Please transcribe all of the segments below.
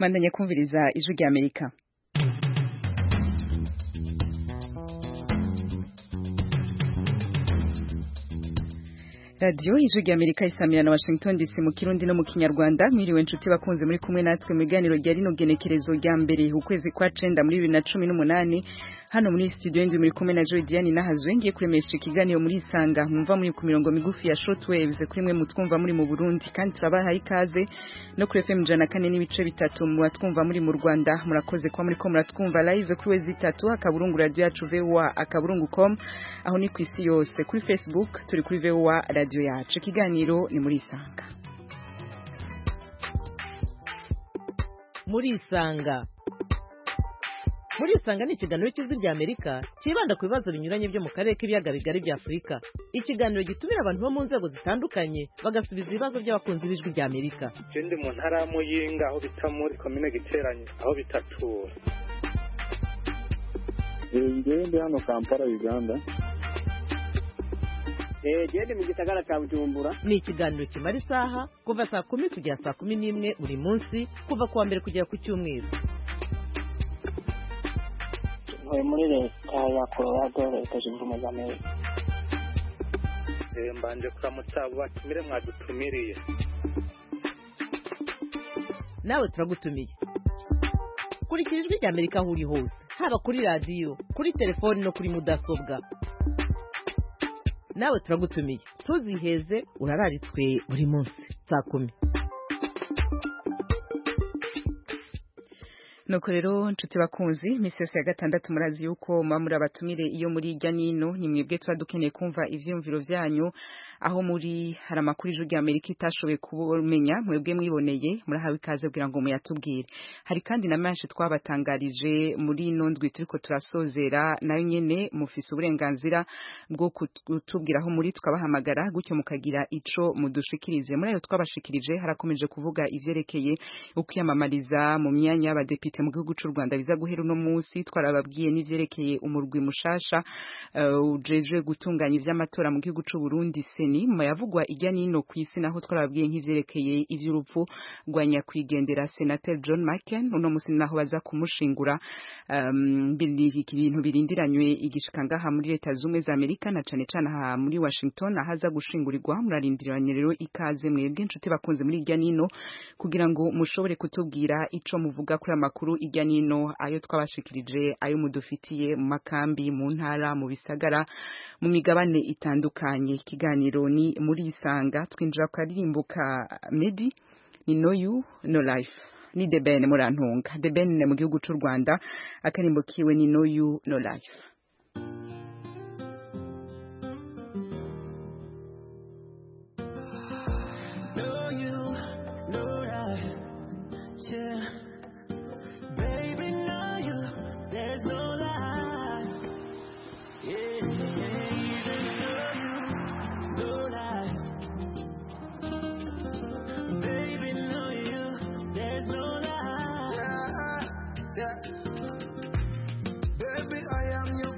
Mandanye kumviriza ijwi rya Amerika. Radio ijwi rya Amerika isamira na Washington DC mu Kirundi no mu Kinyarwanda. Mwiriwe nshuti bakunze muri kumwe natwe mu biganiro rya rino genekerezo rya mbere ukwezi kwa 9 muri 2018. Hano muri studio ndi muri kumwe na Joy Diane Nahazwe ngiye kuremesha ikiganiro muri Isanga mwumva muri ku mirongo migufi ya shortwaves kuri mwe mutwumva muri mu Burundi, kandi turabaha ikaze no kuri FM 104 n'ibice bitatu mu batwumva muri mu Rwanda. Murakoze kwa muri ko muratwumva live kuri wezi 3 akaburungu radio yacu VOA akaburungu.com, aho ni ku isi yose. Kuri Facebook turi kuri VOA radio yacu. Ikiganiro ni muri Isanga. Muri Isanga ni ikiganiro cy'ijwi rya Amerika kibanda ku bibazo binyuranye byo mu karere k'ibiyaga bigari bya Afurika. Ikiganiro gitumira abantu bo mu nzego zitandukanye bagasubiza ibibazo by'abakunzi b'ijwi rya Amerika. Ndi mu ntara ya Muyinga aho bita muri commune Giteranye aho bitatura. Ndi hano Kampala Uganda. Ndi mu gisagara cya Bujumbura. Ni ikiganiro kimara isaha kuva saa 10 kugera saa 11 buri munsi kuva kuwa mbere kugera ku cyumweru. Muri leta ya Colorado leta zunze ubumwe za Amerika. Mbanje kuramutsa abo batumire mwadutumiriye. Nawe turagutumiye. Kurikira ijwi rya Amerika aho uri hose, haba kuri radio, kuri telefone no kuri mudasobwa. Nawe turagutumiye. Tuziheze urararitswe buri munsi saa 10. Nuko rero nshuti bakunzi, misi yose ya gatandatu murazi yuko muri abatumire iyo muri irya nino ni mwebwe tuba dukeneye kumva ivyumviro vyanyu, aho muri hari amakuru ijwi rya Amerika itashoboye kubumenya mwebwe mwiboneye, murahawe ikaze kugira ngo muyatubwire. Hari kandi na menshi twabatangarije muri ino ndwi turiko turasozera, nayo nyene mufise uburenganzira bwo kutubwira aho muri tukabahamagara gutyo mukagira ico mudushikirize. Muri ayo twabashikirije harakomeje kuvuga ivyerekeye ukwiyamamariza mu myanya y'abadepite mu gihugu cy'u Rwanda biza guhera uno munsi. Twarababwiye n'ivyerekeye umurwi mushasha ujejwe gutunganya ivy'amatora mu gihugu cy'u Burundi seni mu yavugwa ijya nino ku isi, naho twarababwiye nk'ivyerekeye ivy'urupfu rwa nyakwigendera Senator John McCain. Uno munsi naho baza kumushingura ibintu birindiranywe igishika ngaha muri leta zumwe za Amerika na cane cane aha muri Washington ahaza gushingurirwa. Murarindiranye rero ikaze mwebwe inshuti bakunze muri ijya nino kugira ngo mushobore kutubwira ico muvuga kuri amakuru ijya nino, ayo twabashikirije, ayo mudufitiye mu makambi, mu ntara, mu bisagara, mu migabane itandukanye. Ikiganiro ni muri Isanga. Twinjira ku karimbuka Medi ni No You No Life ni The Ben Murantunga. The Ben mu gihugu cy'u Rwanda, akarimbo kiwe ni No You No Life. Baby, I am your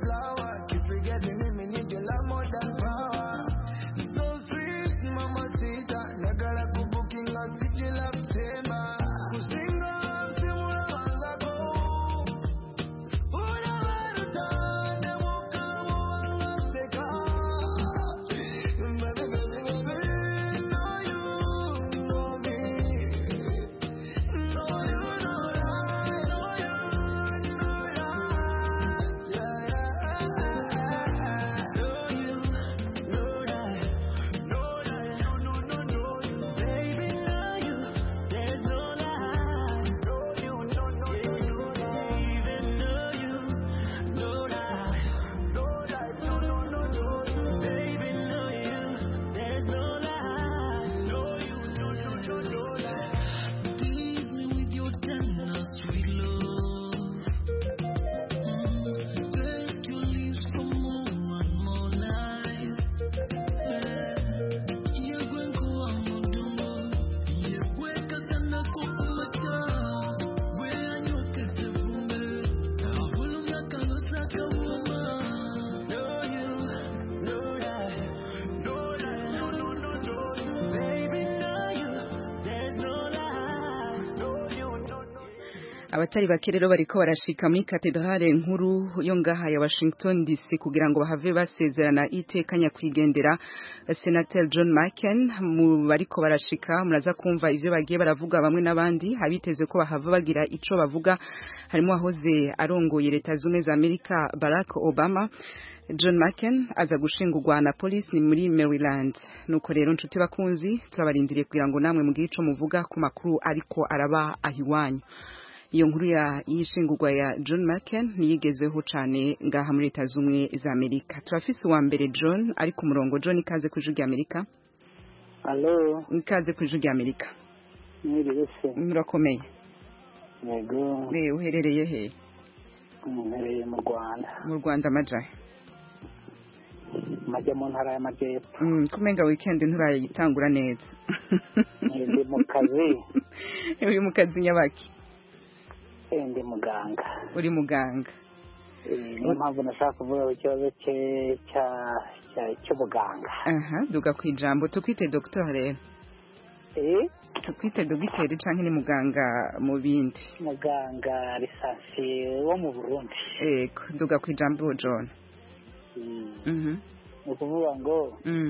abatari bake rero bariko barashika muri katedrale nkuru yo ngaha ya Washington DC kugira ngo bahave basezerana iteka nyakwigendera Senator John McCain. Mu bariko barashika muraza kumva ivyo bagiye baravuga bamwe n'abandi, habiteze ko bahava bagira ico bavuga, harimo ahoze arongoye leta zumwe za Amerika Barack Obama. John McCain aza gushingurwa na polisi ni muri Maryland. Nuko rero nshuti bakunzi turabarindiriye kugira ngo namwe mugihe ico muvuga ku makuru ariko araba ahiwanyu. Iyo nkuru y'ishingurwa ya John McCain niyigezeho cyane ngaha muri leta zumwe za Amerika. Turafise uwa mbere John ari ku murongo. John, ikaze ku ijwi Amerika. Allo. Ikaze ku ijwi Amerika. Mwiriwe se. Murakomeye. Yego. Uherereye he? Mpereye mu Rwanda. Mu Rwanda majahe. Majya mu ntara y'Amajyepfo. Kumenga weekend nturayitangura neza. Ndi mu kazi. Uri mu kazi nyabaki? Ndi muganga. Uri muganga. Niyo mpamvu nashaka kuvuga ikibazo cy'ubuganga. Duga ku ijambo tukwite doctor rero. Tukwite dogiteri canke ni muganga mu bindi? Muganga lisansiye wo mu Burundi. Ego, duga ku ijambo John. Ni ukuvuga ngo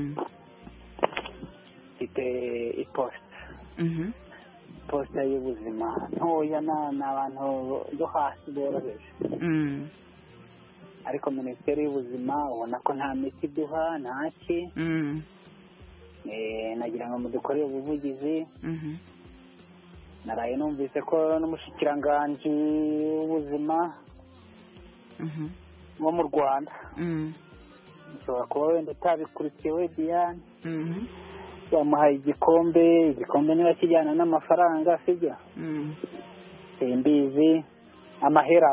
mfite iposita. Posita y'ubuzima ntoya n'abantu bo hasi boroheje. Ariko minisiteri y'ubuzima ubona ko nta miti duha ntaki. Nagira ngo mudukorere ubuvugizi. Naraye numvise ko n'umushikiranganji w'ubuzima wo mu Rwanda ushobora kuba wenda utabikurikiwe Diane bamuhaye igikombe niba kijyana n'amafaranga sibyo simbizi amahera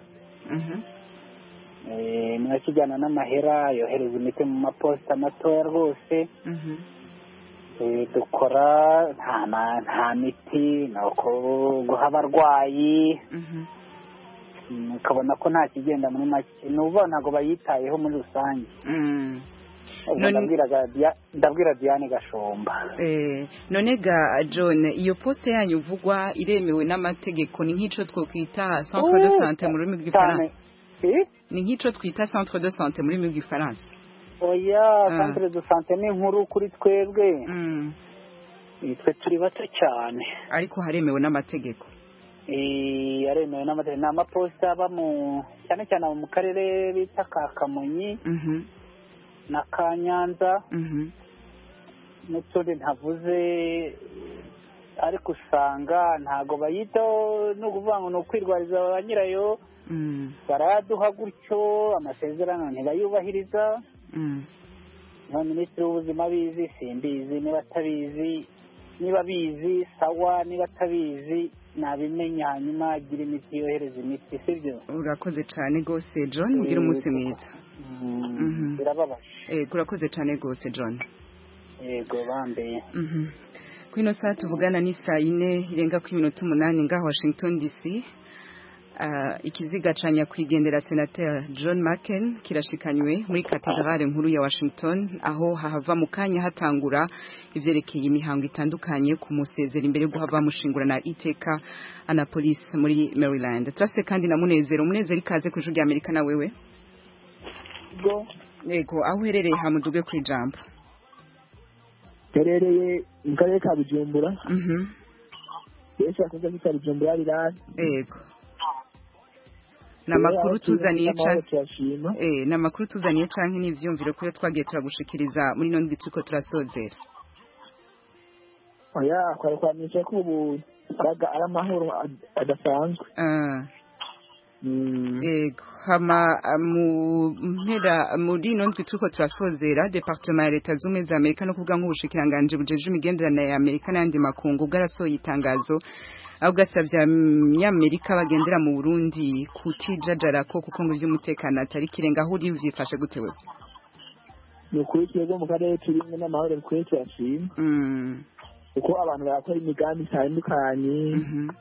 niba kijyana n'amahera yohereza imiti mu maposita matoya rwose dukora nta miti nuko guha abarwayi ukabona ko nta kigenda muri make n'ubu ntabwo bayitayeho muri rusange. Ndabwira Diane Gashomba. None ga John, iyo poste yanyu uvugwa iremewe n'amategeko, ni nk'ico twokwita centre de santé mu rurimi rw'igifaransa? Ni nk'ico twita centre de santé mu rurimi rw'igifaransa? Oya, centre de santé ni nkuru kuri twebwe. Twe turi bato cyane. Ariko haremewe n'amategeko. Yaremewe n'amategeko. Ni amaposita aba cyane cyane mu karere bita ka Kamonyi na ka Nyanza n'utundi ntavuze, ariko usanga ntago bayitaho, no kuvuga ngo ni ukwirwariza ba nyirayo. Baraduha gutyo amasezerano ntibayubahiriza. Nka minisitiri w'ubuzima abizi, simbizi, niba atabizi, niba bizi sawa, niba atabizi nabimenya hanyuma agira imiti, yohereza imiti, sibyo? Urakoze cyane gose John, ugira umunsi mwiza. Birababaje. Urakoze cyane gose John. Yego bambeye. Kwino saa tuvugana ni saa 4 irenga ku minota 8 ngaho Washington DC. Ikiziga ca nyakwigendera Senator John McCain kirashikanywe muri katedrale nkuru ya Washington, aho hahava mu kanya hatangura ivyerekeye imihango itandukanye ku musezero imbere yo hava mushingurana iteka Annapolis muri Maryland. Turase kandi na Munezero ikaze ku ijwi Amerika na wewe. Yego, aho uherereye hamuduge ku ijambo. Herereye mu karere ka Bujumbura. Yesu akoze mu karere ka Bujumbura birane. Yego. Namakuru tuzaniye canke n'ivyumviro ko twagiye turagushikiriza muri none gituko turasozera. Oya, kwamisha ko ubu ari amahoro adasanzwe. Yego, hama muri none gituko turasozera departement ya leta zumwe za Amerika no kuvuga nk'ubushikiranganje bujeje imigenderanire ya Amerika n'andi makungu bwarasohoye itangazo aho gasavye Amerika bagendera mu Burundi kutijajara ko kuko ngo ivy'umutekano atari kirenga. Aho uri uvyifashe gute wewe? Nukuri twebwe mu karere turimo n'amahoro bikwiye turashima. Uko abantu barakora imigambi itandukanye.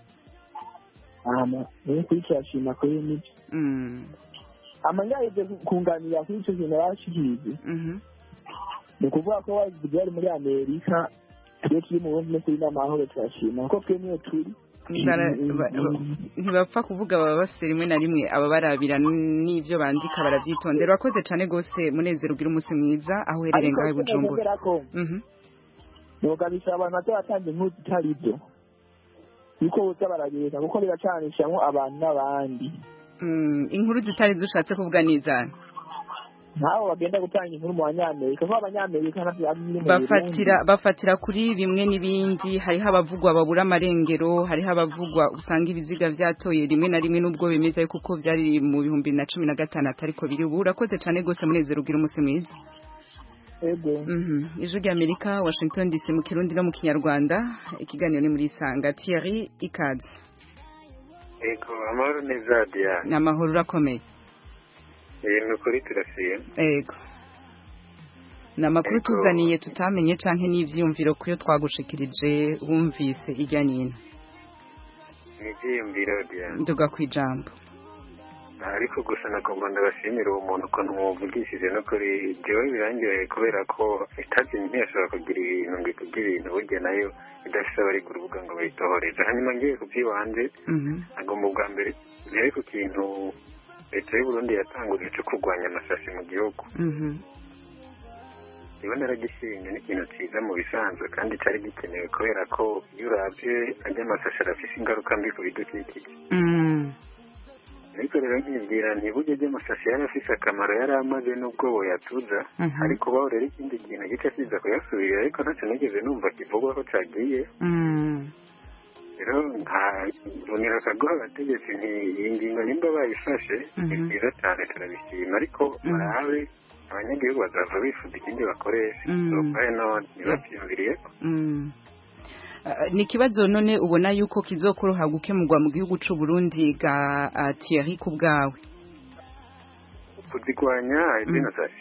Nukuri turashima kuri n'ibyo. Amanyaje kunganira kuri icyo kintu bashikije. Ni ukuvuga ko bari muri Amerika turi mu Burundi kuri n'amahoro turashima kuko twe niyo turi. ntibapfa kuvuga baba bafite rimwe na rimwe ababarabira n'ibyo bandika barabyitondera. Urakoze cyane rwose Munezero, ugira umunsi mwiza aho uherereye ngaho i Bujumbura. nuko bisaba abantu batanze inkuru zitari byo niko buza barageza kuko biracanishamwo abantu n'abandi. Inkuru zitari zishatse kuvuga nizana ntaho bagenda gutanga inkuru mu Banyamerika kuko Abanyamerika bafatira kuri bimwe n'ibindi. hariho abavugwa babura amarengero, hariho abavugwa usanga ibiziga vyatoye rimwe na rimwe n'ubwo bemeza kuko byari mu 2016 ariko biri ubu. Urakoze cyane gose Munezero, ugira umunsi mwiza. Ijwi ry'Amerika, Washington DC, mu Kirundi no mu Kinyarwanda. Ikiganiro ni muri Sanga. Thierry Ikaze. Ego, amahoro neza Diane. N'amahoro, urakomeye? Nukuri turasiye. Ego. Namakuru tuzaniye tutamenye canke n'ivyumviro kuyo twagushikirije wumvise irya nyina. Ivyumviro Diane. Nduga kwijambo. Ariko gusa nagomba ndabashimira uwo muntu ko ntumuvugishije no kuri jewe birangiye kubera ko itazi ntiyashobora kugira ibintu ngo ikugira ibintu burya nayo idafise abari ku rubuga ngo bayitohoreze. Hanyuma ngiye kuvy'iwanje agomba ubwa mbere rero ku kintu leta y'u Burundi yatanguje cyo kurwanya amasasi mu gihugu. Iba naragishimye n'ikintu cyiza mu bisanzwe kandi cyari gikenewe kubera ko iyo uravye ajya amasasi arafise ingaruka mbi ku bidukikije. Ariko rero nkibwira ntiburyo ry'amasasi yari afise akamaro yari amaze n'ubwo boyatuza ariko baho rero ikindi kintu gice kiza kuyasubirira ariko ntacyo nigeze numva kivugwa ko cagiye. Rero nkabonera akaguha abategetsi iyi ngingo nimba bayifashe ni byiza cyane turabishima ariko barabe abanyagihugu bazava bifuza ikindi bakoresha sopaye none ntibavyumviriyeko. Ni kibazo none ubona yuko kizokoroha gukemurwa mu gihugu c'u Burundi ga Thierry ku bwawe? Kuzigwanya izina sashi.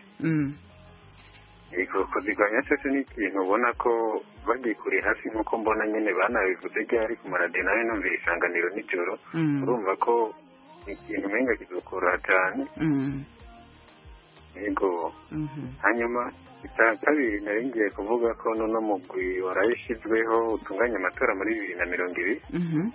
Ego kuzigwanya cyose ni ikintu ubona ko bagikuri hafi nkuko mbona nyene banabivuze ryari ku maradiyo nawe numvira isanganiro nijoro urumva ko ikintu menga kizokoroha cyane. Ego hanyuma kabiri nari ngiye kuvuga ko nono mugwi warayishizweho utunganya amatora muri 2020.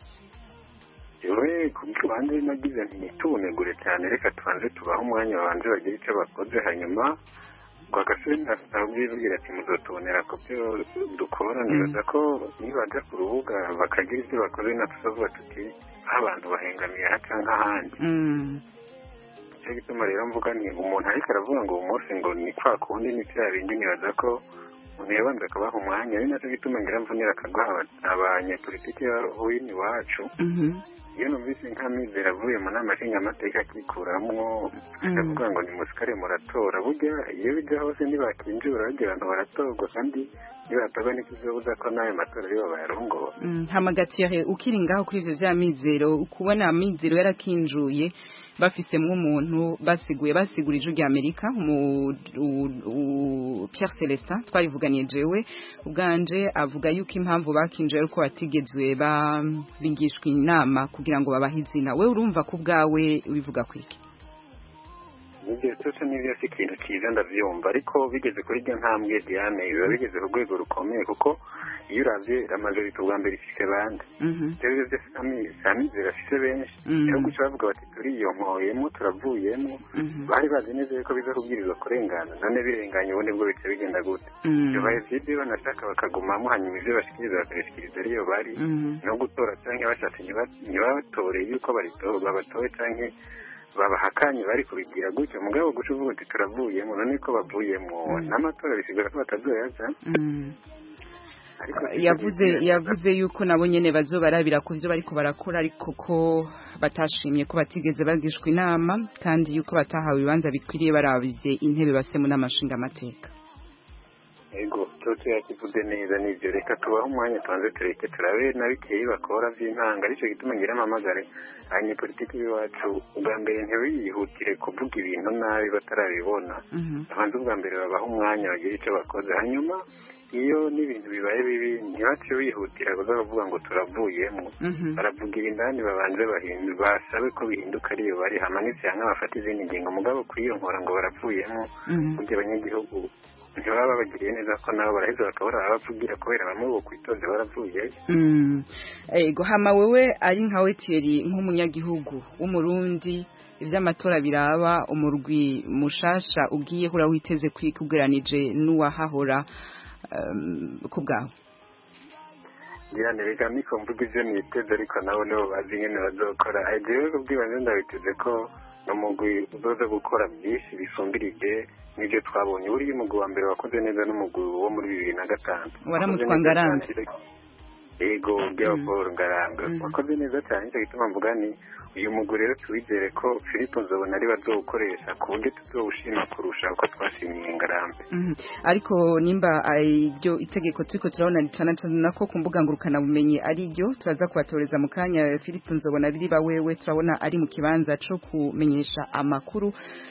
Yewe kubwanze nagize ntitunegure cyane reka tubanze tubaho umwanya babanze bagira icyo bakoze hanyuma Rwagasore ntabwibwira ati muzotubonera ko byo dukora nibaza ko nibaja ku rubuga bakagira ibyo bakoze natusovuga tuti abantu bahengamiye haca nk'ahandi. Icyo gituma rero mvuga ni umuntu ariko aravuga ngo umunsi ngo ni kwa kundi ni bya bindi nibaza ko umuntu yabanza akabaha umwanya ari nacyo gituma ngira mvunira akaguha abanyepolitiki b'ini wacu. Iyo numvise nk'amizero avuye mu nama nshingamateka akikuramwo akavuga ngo nimusikare muratora burya iyo bijya hose ntibakinjura bagira ngo baratorwa kandi nibatorwa n'ikizobuza ko n'ayo matora aribo bayarongora. Hamagatiye ukiri ngaho kuri ivyo vya mizero ukubona amizero yarakinjuye bafisemwo umuntu basigura ijwi rya Amerika Pierre Celestin twarivuganiye jewe ubwanje avuga yuko impamvu bakinje ariko batigezwe bingishwa inama kugira ngo babahe izina. We urumva ko bwawe ubivuga kwiki? Nibyo cyose nibyo si ikintu cyiza ndavyumva ariko bigeze kuri iryo ntambwe Diane biba bigeze ku rwego rukomeye kuko iyo uravye amajorite ubwa mbere ifise bande rero byose amizero afise benshi rero guca bavuga bati turiyonkoyemo turavuyemo bari bazi neza yuko biza kubwirizwa kurengana none birenganye ubundi bwo bice bigenda gute bibaye vyibyo banashaka bakagumamo hanyuma ivyo bashikiriza bakabishikiriza ariyo bari no gutora canke bashatse ntibabatore yuko babatowe canke babahakanye bari kubigira gutyo mugabo guca uvuga ati turavuyemo none ko bavuyemo n'amatora bisigura ko batazoyaza. yavuze yuko nabo nyene bazobarabira ku byo bariko barakora ariko ko batashimye ko batigeze bagishwa inama kandi yuko batahawe ibibanza bikwiriye barabije intebe basemu n'amashinga amateka. Ego toto yakivuze neza nivyo reka tubaho umwanya tubanze tureke turabe nabikeye bakora vy'intanga aricyo gituma ngira amamagare abanyepolitiki b'iwacu ubwa mbere ntibiyihutire kuvuga ibintu nabi batarabibona abanze ubwa mbere babaho umwanya bagira icyo bakoze hanyuma iyo n'ibintu bibaye bibi ntibace bihutira kuza kuvuga ngo turavuyemo baravugira indani babanze basabe ko bihinduka ariyo bari hamanitse hamwe bafata izindi ngingo mugabo kwiyonkora ngo baravuyemo kugira abanyagihugu ntibaba babagiriye neza ko nabo baraheza bakabura abavugira kubera bamwe bo kwitoze baravuye. Ego hama wewe ari nkawe Thierry nk'umunyagihugu w'umurundi ivy'amatora biraba umurwi mushasha ugiye hura witeze kwikugeranije n'uwahahora ku bwawe. Diane reka niko mvuga ivyo niteze ariko nabo nibo bazi nyene bazokora. Jewe kubwibanze ndabiteze ko n'umugwi uzoza gukora byinshi bisumbirije n'ibyo twabonye. Uriya umugwi wa mbere wakoze neza n'umugwi wo muri 2005 waramutwa Ngarambe. Ego Paul Ngarambe wakoze neza cyane. Icyo gituma mvuga ni uyu mugwi rero tuwizere ko Philippe Nzobona ari bazowukoresha ku buryo tuzowushima kurusha uko twashimiye Ngarambe. Ariko nimba iryo itegeko turiko turabona cyane nako ku mbuga ngurukana bumenyi ari ryo turaza kubatoreza mu kanya. Philippe Nzobona riba wewe turabona ari mu kibanza cyo kumenyesha amakuru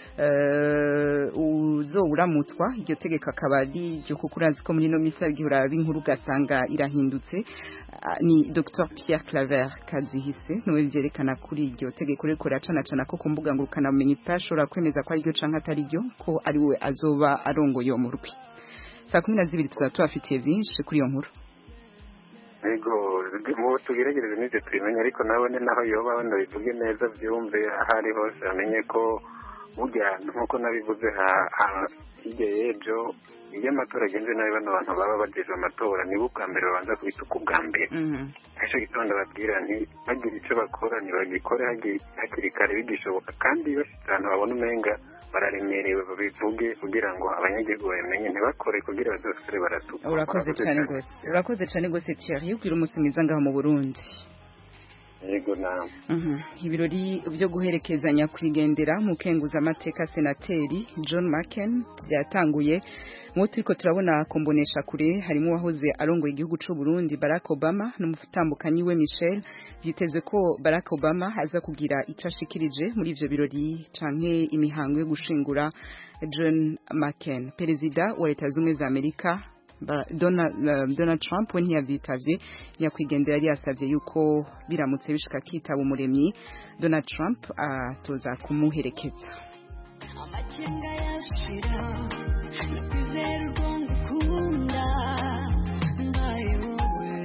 uzowuramutswa. Iryo tegeko akaba ari ryo kuko urazi ko muri no misa gihura b'inkuru gasanga irahindutse. Ni Dr Pierre Claver Kazihise niwe byerekana kuri iryo tegeko riko racana ko ku mbuga ngurukana bumenyi tashobora kwemeza ko ari ryo canka atari ryo ko ari we azoba arongoye mu rwi. Saa 12 tuzatubafitiye byinshi kuri iyo nkuru. Ego mu tugerageze n'ibyo tubimenye ariko nabone naho yoba wenda bivuge neza byumve ahari hose amenye ko burya nkuko nabivuze hirya y'ejo iyo amatora agenze nabi bano bantu baba bagejeje amatora nibo bwa mbere babanza kubituka ubwa mbere. Nicyo gitondo babwira ntibagire icyo bakora ntibagikore hakiri kare bigishoboka kandi bafite ahantu babona umenga bararemerewe babivuge kugira ngo abanyagihugu bamenye ntibakore kugira bazosubire baratuka. Urakoze cyane gose Thierry ugira umunsi mwiza ngaho mu Burundi. Yego naam. Ibirori byo guherekezanya kwigendera mu kenguza amateka senateri John McCain byatanguye mu turiko turabona kombonesha kure harimo wahoze arongoye igihugu cy'u Burundi Barack Obama n'umutambukanyi we Michelle. Byitezwe ko Barack Obama aza kugira icashikirije muri ivyo birori canke imihango yo gushingura John McCain. Perezida wa Leta Zunze za Amerika Donald Trump we ntiyavyitavye yakwigendera yari yasavye yuko biramutse bishika kitaba umuremyi Donald Trump atoza kumuherekeza. Amakenga yashira nakwizera urwongo ukunda ndaye wowe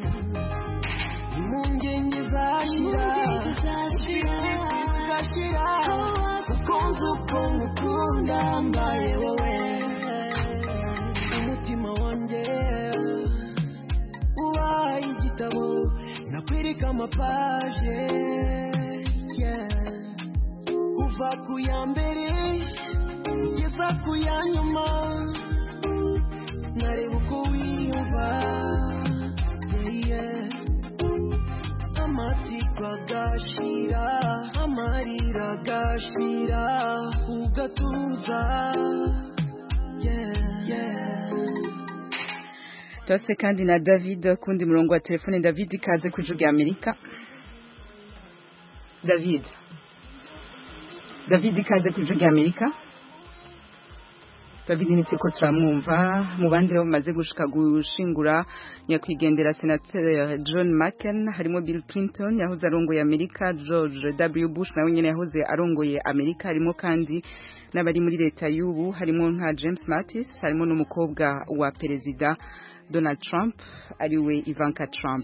impungenge zashira ukunze ukuntu ukunda mbaye wowe umutima wanjye ubaye igitabo nakwirika amapaje kuva ku ya mbere kugeza ku ya nyuma nareba uko wiyumva amatsiko agashira amarira agashira ugatuza. Tose kandi na David kundi murongo wa telefone. David kaze ku Ijwi Amerika. David kaze ku Ijwi Amerika. David ni tsiko turamwumva mu bandi rero bamaze gushika gushingura nyakwigendera senateur John McCain harimo Bill Clinton yahoze arongoye Amerika, George W Bush nawe nyene yahoze arongoye Amerika, harimo kandi n'abari muri leta y'ubu harimo nka James Mattis, harimo n'umukobwa wa perezida Donald Trump ariwe Ivanka Trump.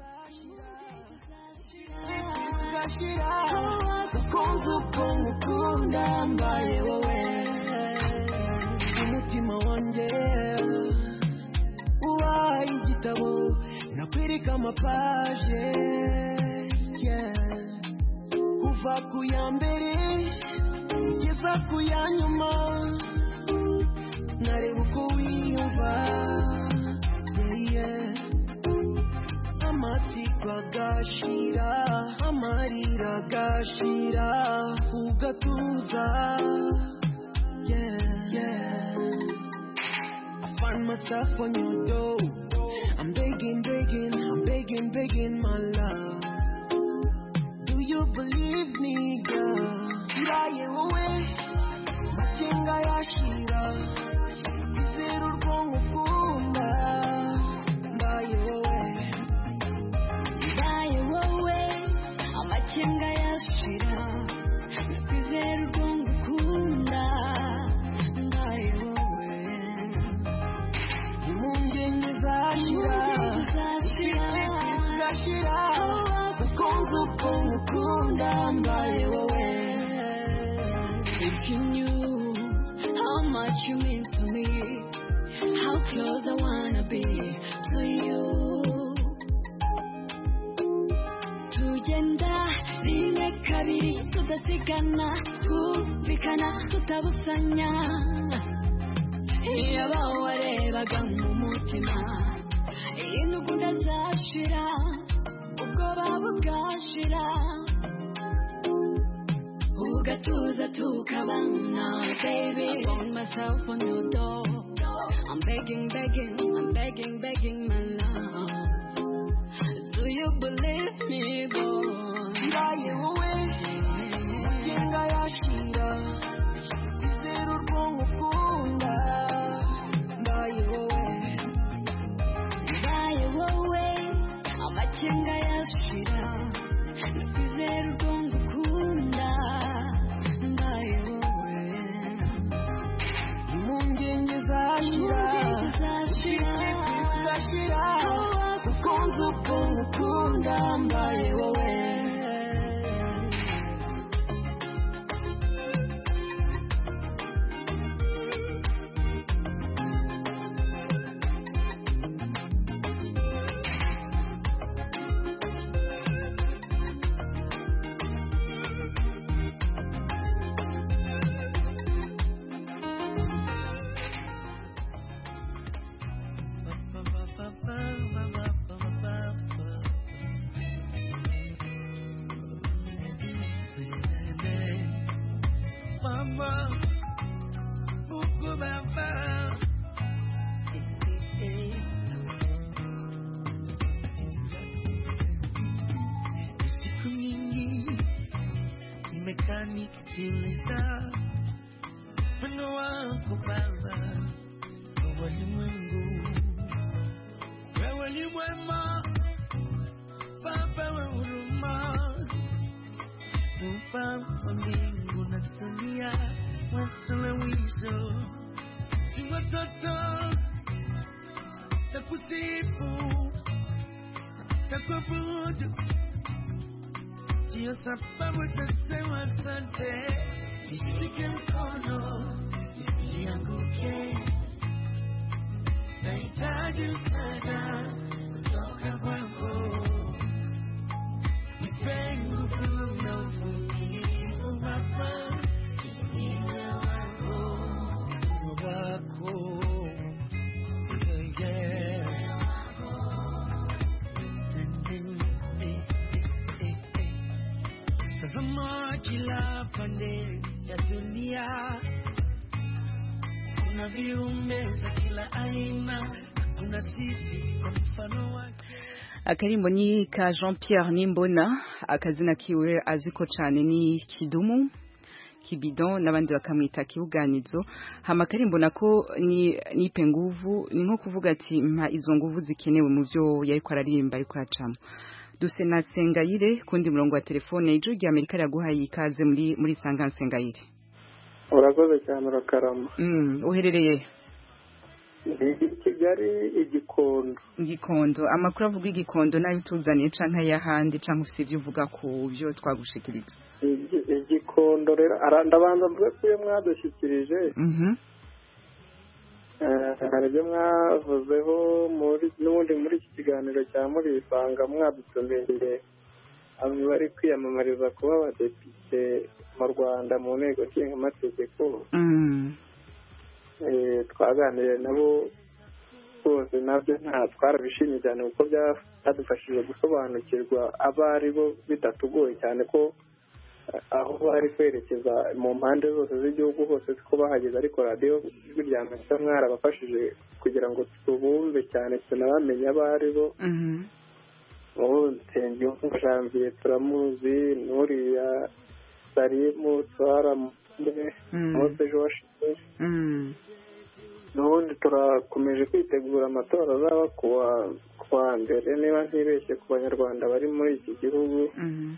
umutima wanjye ubaye igitabo nakwirika amapaje kuva ku ya mbere kugeza ku ya nyuma nareba uko wiyumva amatsiko agashira amarira agashira ugatuza. I find myself on your door. I'm begging, my love. Do you believe me, girl? Ndaye wowe, makenga yashira, kwizera urwongo ukunda. Ndaye wowe, amakenga yashira, kwizera urwongo ukunda. Ndaye wowe. you knew how much you mean to me, how close I wanna be to you. Tugenda rimwe kabiri tudasigana, twumvikana tutabusanya. Iyo bawarebaga mu mutima, intugunda zashira, ubwoba bugashira, ugatuza tukabana. Baby, I found myself on your door. I'm begging, my love. Do you believe me, boy? Ndaye wowe, majenga yashira, izero rwongo kunda. Ndaye wowe, amajenga yashira, izero rwongo kunda. Ndaye wowe, impungenge zashira, ukunze ukuntu ukunda. Ndaye wowe. Akarimbo ni ka Jean Pierre Nimbona, akazina kiwe aziko cyane ni Kidumu, Kibidon n'abandi bakamwita Kibuganizo. Hama akarimbo nako ni penguvu, ni nko kuvuga ati mpa izo nguvu zikenewe mu byo yari kwararimba ariko acamo. Duse na Sengayire kundi murongo wa telefone ijuru rya Amerika yaguhaye ikaze muri Sanga Sengayire. Urakoze cyane urakarama. Uherereye Kigali Igikondo. Amakuru avuga Igikondo nayo tuzaniye canka yahandi canka ufite uvuga ku byo twagushikiriza. Igikondo rero ndabanza mvuge ko mwadushyikirije. Hari ibyo mwavuzeho n'ubundi muri iki kiganiro cya Murisanga mwadutumiye abo bari kwiyamamariza kuba abadepite mu Rwanda mu nteko nshingamategeko. Twaganiriye nabo bose nabyo twarabishimye cyane kuko byadufashije gusobanukirwa abari bo bitatugoye cyane ko aho bari kwerekeza mu mpande zose z'igihugu hose ko bahageze, ariko radiyo ijwi rya Amerika mwarabafashije kugira ngo tubumve cyane tunabamenye abari bo. Nsengiyumva Janvier turamuzi, n'uriya Salimu twaramuzi, Mose Josh. N'ubundi turakomeje kwitegura amatora azaba kuwa mbere niba ntibeshye ku banyarwanda bari muri iki gihugu.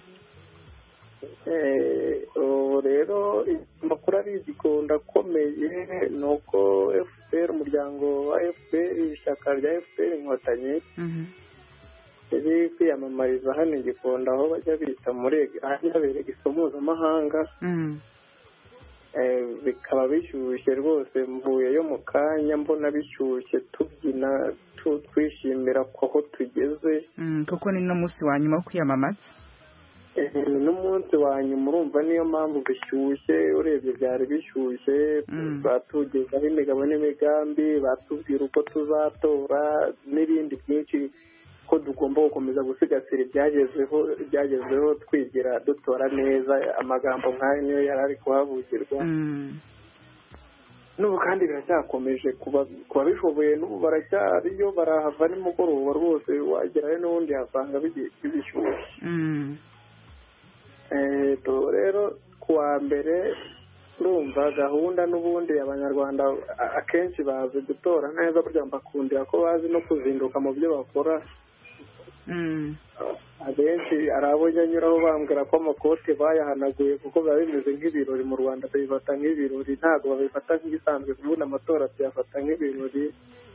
Ubu rero amakuru ari Igikondo akomeye ni uko FPR, umuryango wa FPR, ishyaka rya FPR Inkotanyi riri kwiyamamariza hano Igikondo aho bajya bita muri ahabereye isomo mpuzamahanga. bikaba bishyushye rwose, mvuyeyo mu kanya mbona bishyushye tubyina twishimira ko aho tugeze kuko ni n'umunsi wa nyuma wo kwiyamamaza. N'umunsi wa nyuma urumva niyo mpamvu bishyushye, urebye byari bishyushye, batugezaho imigabo n'imigambi, batubwira uko tuzatora n'ibindi byinshi, ko tugomba gukomeza gusigasira ibyagezweho twigira dutora neza. Amagambo nk'ayo niyo yari ari kuhavugirwa, n'ubu kandi biracyakomeje kuba bishoboye, n'ubu baracyariyo, barahava nimugoroba rwose, wagerayo n'ubundi hasanga bishyushye. Rero kuwa mbere urumva gahunda n'ubundi abanyarwanda akenshi bazi gutora neza, burya mbakundira ko bazi no kuzinduka mu byo bakora. Abenshi hari abo njya nyuraho bambwira ko amakote bayahanaguye kuko biba bimeze nk'ibirori. Mu Rwanda babifata nk'ibirori, ntabwo babifata nk'ibisanzwe, kubundi amatora tuyafata nk'ibirori.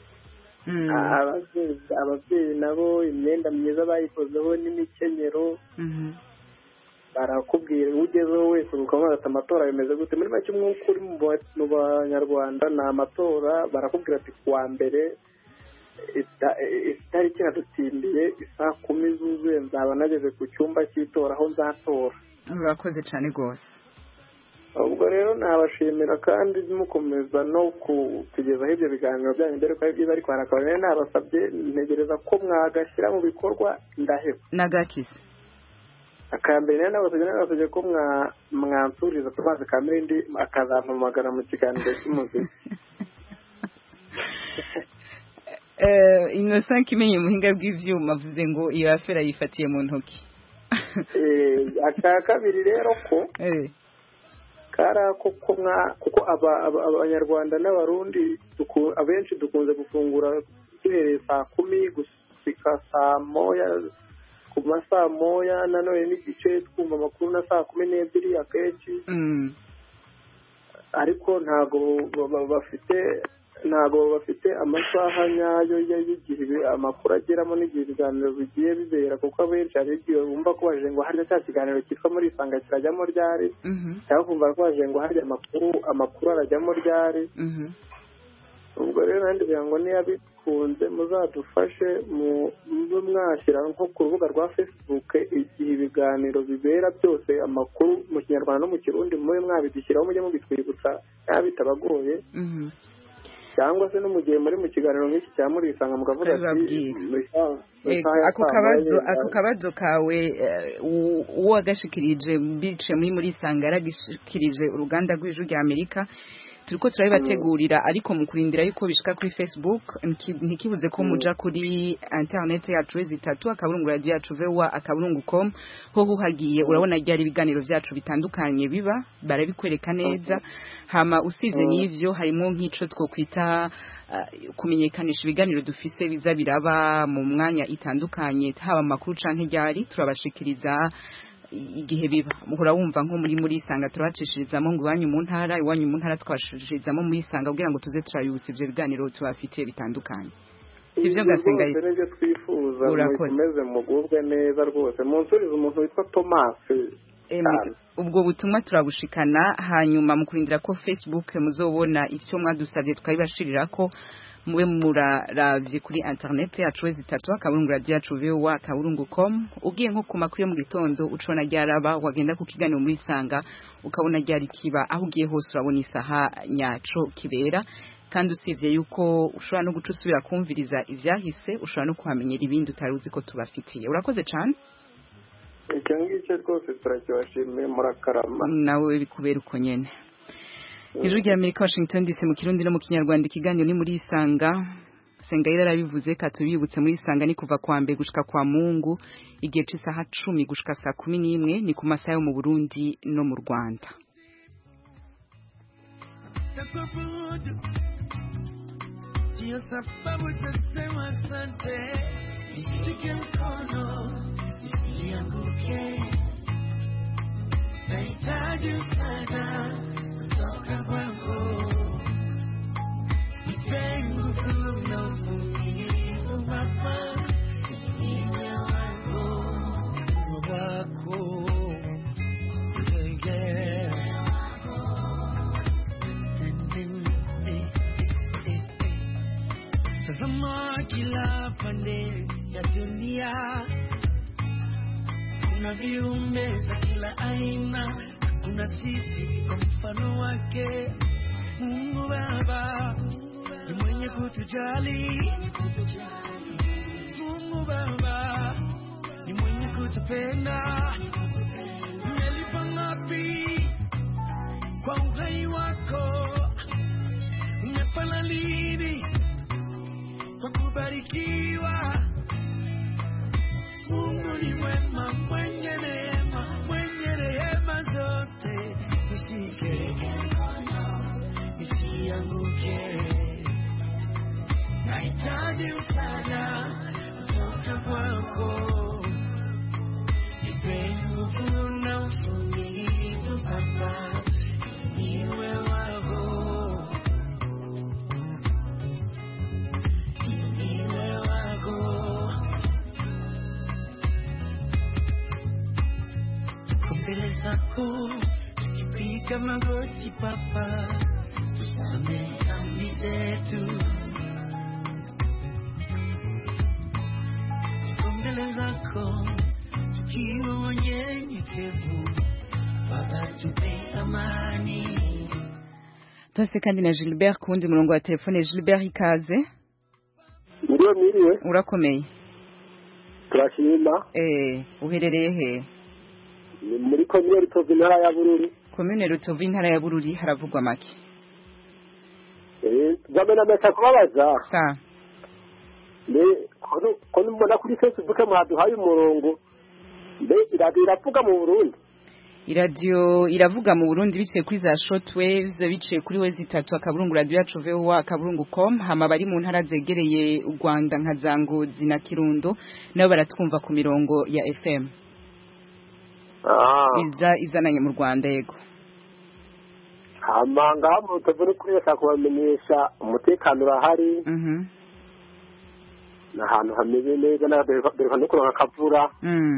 Ababyeyi nabo imyenda myiza bayikozeho n'imikenyero, barakubwira ugezeho wese ukamubaza ati amatora bimeze gute. Muri make umwuka uri mu banyarwanda ni amatora. Barakubwira ati kuwa mbere itariki iradutsindiye, isaa 10 zuzuye nzaba nageze ku cyumba cy'itora aho nzatora. Urakoze cyane rwose. Ubwo rero nabashimira kandi mukomeza no kutugezaho ibyo biganiro byanyu, mbere ko ari byiza, ariko harakaba rero nabasabye, ntegereza ko mwagashyira mu bikorwa ndaheba. Nagakize akambere rero nabasabye ko mwansuriza Thomas Kamirindi akazampamagara mu kiganiro cy'umuziki. Innocent Kimenyi muhinga bw'ivyuma avuze ngo iyo afera yifatiye mu ntoki. Aka kabiri rero ko kuko abanyarwanda n'abarundi abenshi dukunze gufungura duhereye saa 10 gusika saa moya, ku masaa moya nanone n'igice twumva amakuru na saa 12 akenshi. Ariko ntabwo bafite amasaha nyayo y'igihe amakuru ageramo n'igihe ibiganiro bigiye bibera, kuko abenshi hari igihe bumva ko baje ngo harya cya kiganiro cyitwa muri Isanga kirajyamo ryari, cyangwa kumva ko baje ngo harya amakuru arajyamo ryari. Ubwo rero nandi kugira ngo niba bikunze muzadufashe mube mwashyira nko ku rubuga rwa Facebook igihe ibiganiro bibera byose, amakuru mu Kinyarwanda no mu Kirundi mube mwabidushyiraho, mujye mubitwibutsa bitabagoye. Cyangwa se no mu gihe muri mu kiganiro nk'iki cya muri Isanga mukavuga ati ako kabazo kawe uwo agashikirije bice muri Isanga yaragishikirije uruganda rw'Ijwi rya Amerika. Turiko turabibategurira, ariko mu kurindira yuko bishika kuri Facebook ntikibuze ko muja kuri internet yacu zitatu akaburungu radio yacu VOA.com ho huhagiye urabona ryari ibiganiro byacu bitandukanye biba barabikwereka neza. Hama usivye n'ivyo harimo nk'ico twokwita kumenyekanisha ibiganiro dufise biza biraba mu mwanya itandukanye, haba makuru canke ryari turabashikiriza igihe biba. Muhora wumva nko muri Isanga turacishirizamo ngo iwanyu mu ntara twashirizamo muri Isanga kugira ngo tuze turayubutsa ivyo biganiro tubafite bitandukanye. Sivyo gasenga y'ibyo twifuza mukomeze mugubwe neza rwose. Munsurize umuntu witwa Thomas. Ubwo butumwa turabushikana, hanyuma mukurindira ko Facebook muzobona icyo mwadusabye twabibashirira ko mube muraravye kuri internet yacu zitatu akaburungu radio yacu VOA.com. Ugiye nko ku makuru yo mu gitondo ucona ryaraba, wagenda ku kiganiro muri Isanga ukabona ryari kiba, aho ugiye hose urabona isaha nyaco kibera. Kandi usivye yuko ushobora no gucusubira kumviriza ivyahise, ushobora no kuhamenyera ibindi utaruzi ko tubafitiye. Urakoze cyane. Icyo ngicyo rwose turakibashimiye, murakarama. Nawe bikubera uko nyene. Ijwi rya Amerika, Washington DC, mu Kirundi no mu Kinyarwanda. Ikiganiro ni muri Isanga. Sengayira arabivuze katubibutse muri Isanga ni kuva kwa mbere gushika kwa Mungu, igihe cy'isaha 10 gushika saa 11 ni ku masaha yo mu Burundi no mu Rwanda. Toca banco, y tengo tu nombre, papá, y me bajo, kila pande ya dunia kuna viumbe za kila aina, kuna sisi kwa mfano wake. Mungu Baba ni mwenye kutujali, Mungu Baba ni mwenye kutupenda. Umelipa ngapi kwa uhai wako? Umefanya nini kwa kubarikiwa? Mungu ni mwema, mwenye rehema zote. Usike nisianguke, nahitaji msaada kutoka kwako. Nipe nguvu na uvumilivu Baba, niwe wako, niwe wako. Tuko mbele zako tukipiga magoti Baba, tusamehe dhambi zetu. Tuko mbele zako tukiwa wanyenyekevu Baba, tupe amani. Twese kandi na Gilbert kundi murongo wa telefone. Gilbert ikaze. Ndio miriwe. Urakomeye? Turashima. Uherereye he? Ni muri komune Rutovu intara ya Bururi. Komune Rutovu intara ya Bururi haravugwa make. Zamena meta kubabaza. Sa. Kono mbona kuri Facebook mwaduhaye umurongo. Iradiyo iravuga mu Burundi. Iradiyo iravuga mu Burundi biciye kuri za shortwaves, biciye kuri wezi 3 akaburungu radio yacu VOA akaburungu.com. Hama bari mu ntara zegereye u Rwanda nka Zangozi na Kirundo nabo baratwumva ku mirongo ya FM. Izananye mu Rwanda yego. Hama ngaho tuvune kuri kubamenyesha umutekano urahari. N'ahantu hameze neza n'aberekana no kuronka akavura.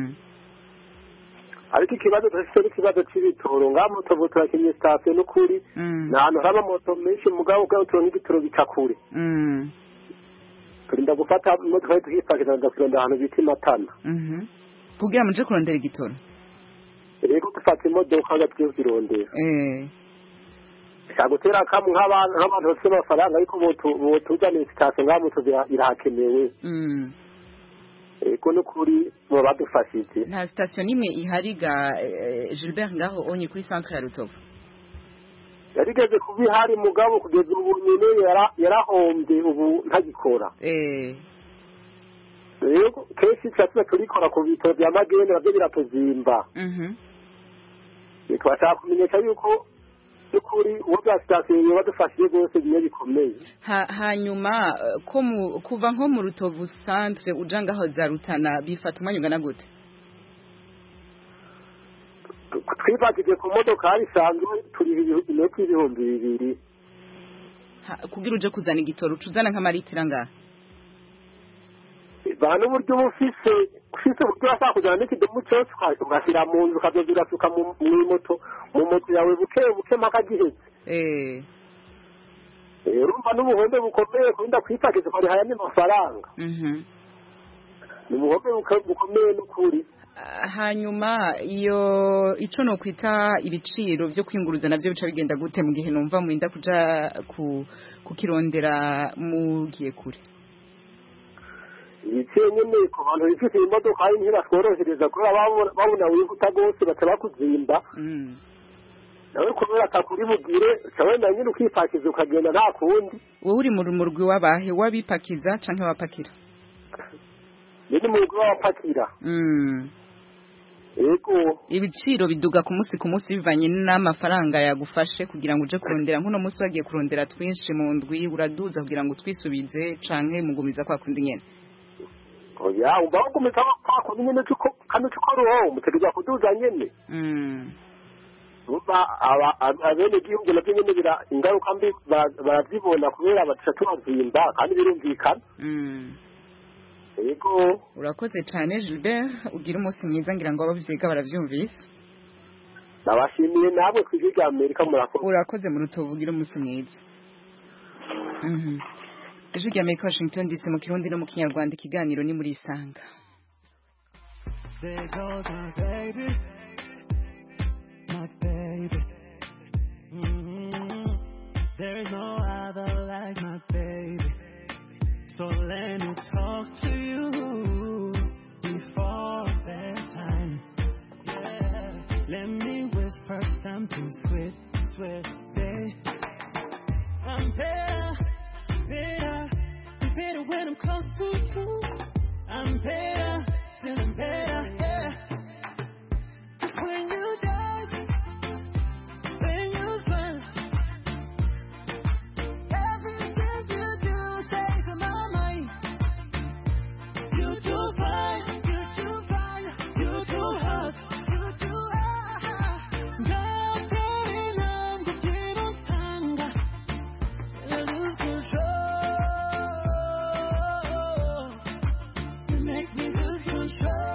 Ariko ikibazo dufite ikibazo cy'ibitoro ngaho tuvutura kimwe station n'ukuri n'ahantu haba moto menshi mugabo bwa turonka igitoro bicakure. Turinda gufata imodoka tuhipakiza ndakunda ahantu bita Matana. Kugira muje kurondera igitoro. Rego gufata imodoka gatyo zirondera. Shagutera kamu nk'abantu bafite amafaranga ariko botujana station ngaho tuzira irakenewe. Eko n'ukuri mu badufashije. Nta station imwe ihariga Gilbert ngaho onye kuri centre ya Rutovu. Yarigeze kubihari mugabo kugeza ubu nyene yarahombye ubu ntagikora. Rego kesi cyatse turikora ku bitoro bya magene nabyo biratuzimba. Twashaka kumenyesha yuko ukuri uburyo station badufashije rwose bimwe bikomeye. Hanyuma ko kuva nko mu Rutovu centre ujanga aho za Rutana bifata umwanya ungana gute? Twibagije ku modoka isanzwe turi inoti 2,000. Kugira uje kuzana igitoro tuzana nka maritira ngaha. Bana uburyo bufise uburyo ashaka kujana n'ikidomo cyose ugashyira mu nzu ukazozira suka mu moto yawe buke mpaka giheze. Urumva n'ubuhombe bukomeye kurinda kwipakiza ko haya n'amafaranga. Ni ubuhombe bukomeye n'ukuri. Hanyuma iyo ico no kwita ibiciro byo kwinguruza navyo bica bigenda gute mu gihe numva mu inda kuja kukirondera mugiye kure? Nyine ku bantu bifite imodoka hari ntibatworohereza kubera babona wihuta gose batabakuzimba. Nawe kubera atakuri bugire cyabenda nyine ukipakiza ukagenda nta kundi. Wowe uri mu rumurwi wabahe wabipakiza canke wapakira? Ni mu rugwi wapakira. Ego ibiciro biduga ku munsi bivanye n'amafaranga yagufashe kugira ngo uje kurondera nkuno munsi wagiye kurondera twinshi mu ndwi uraduza kugira ngo twisubize canke mugumiza kwa kundi nyene. Oya umba gukomeza kwa kundi nyene cyuko kandi cyuko ruho mutegeza kuduza nyene. Uba abene gihugu nabyo nyene bira ingaruka mbi barazibona kubera batatu bazimba kandi birumvikana. Ego urakoze cyane Gilbert ugira umunsi mwiza ngira ngo abavyiga baravyumvise. Nabashimiye nabwe kwiga Amerika murakoze. Urakoze mu Rutovu ugira umunsi mwiza. Ijwi rya Amerika Washington DC mu Kirundi no mu Kinyarwanda ikiganiro ni muri Isanga. There goes my baby, my baby. There's no other like my baby. So let me talk to you before bedtime. Yeah, let me whisper something sweet, sweet. Say, I'm better, better, better when I'm close to you. I'm better, feeling better, yeah. Just when you dance, when you smile, everything you do stays in my mind. You too fine, you too fine, you too hot, you too hot. Nothing I'm getting on tanga, I lose control. You make me lose control.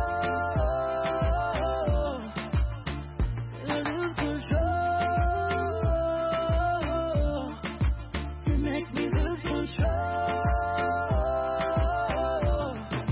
I lose control. You make me lose control.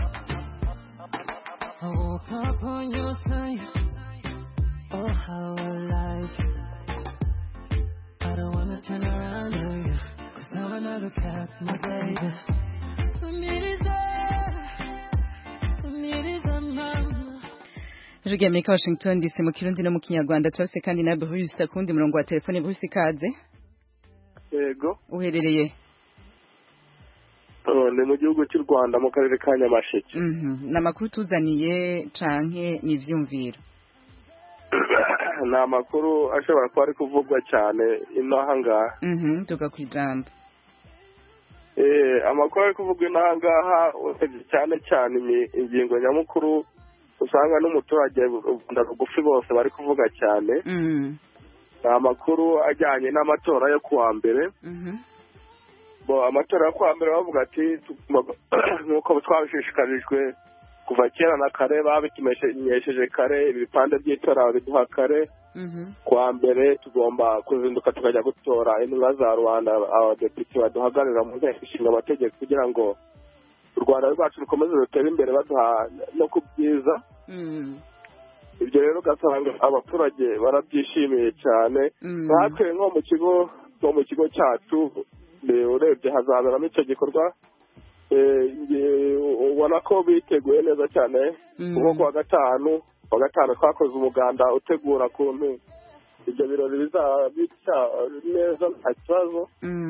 I woke up on your side. Oh, how I like you. I don't wanna turn around on you, 'cause now I know look at my baby. I need is there. I need is a mama. Ijwi rya Amerika Washington DC mu Kirundi no mu Kinyarwanda turase kandi na Bruce kundi murongo wa telefone. Bruce kaze. Yego. Uherereye? Ni mu gihugu cy'u Rwanda mu karere ka Nyamasheke. Namakuru tuzaniye canke nivyumviro? Ni amakuru ashobora kuba ari kuvugwa cyane inaha ngaha. Tugakwijambo. Amakuru ari kuvugwa inaha ngaha cyane cyane ingingo nyamukuru usanga n'umuturage ndarugufi bose bari kuvuga cyane. Ni amakuru ajyanye n'amatora yo kuwa mbere. Amatora yo kuwa mbere bavuga ati nk'uko twabishishikarijwe kuva kera na kare babitumenyesheje kare ibipande by'itora babiduha kare. Kuwa mbere tugomba kuzinduka tukajya gutora intumwa za rubanda abadepite baduhagararira mu nteko ishinga amategeko kugira ngo u Rwanda rwacu rukomeze rutere imbere baduha no ku byiza. Ibyo rero ugasanga abaturage barabyishimiye cyane. Natwe nko mu kigo cyacu urebye hazaberamo icyo gikorwa ubona ko biteguye neza cyane. Nko kuwa gatanu twakoze umuganda utegura kuntu ibyo birori bizaba bitya neza nta kibazo.